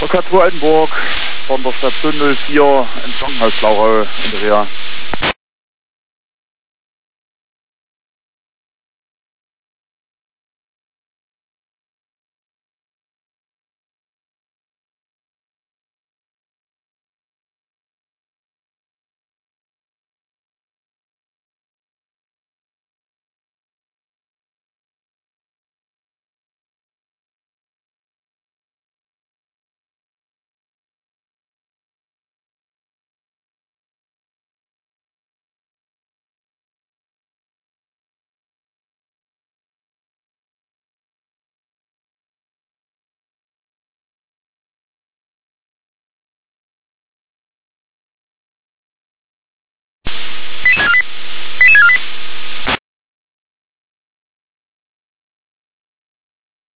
Lokator Altenburg von der Station 04 in Krankenhaus Blauau in der Reha.